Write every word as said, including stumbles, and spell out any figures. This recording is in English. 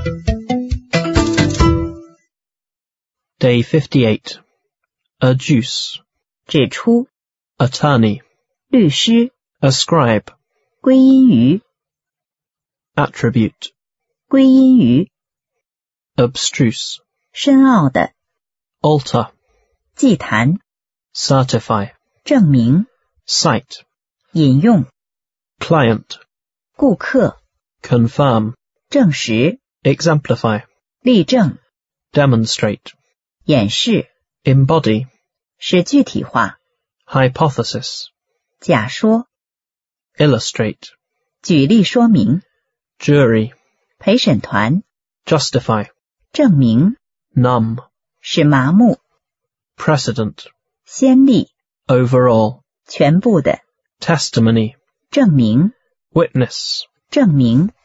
Day fifty-eight. Adduce. 指出 Attorney. 律师 Ascribe. 归因于 Attribute. 归因于 Abstruse. 深奥的 Alter. 祭坛 Certify. 证明 Cite. 引用 Client. 顾客 Confirm. 证实 Exemplify. 例证 Demonstrate. 演示 Embody. 使具体化 Hypothesis. 假说 Illustrate. 举例说明 Jury. 陪审团 Justify. 证明 Numb. 使麻木 Precedent. 先例 Overall. 全部的 Testimony. 证明 Witness. 证明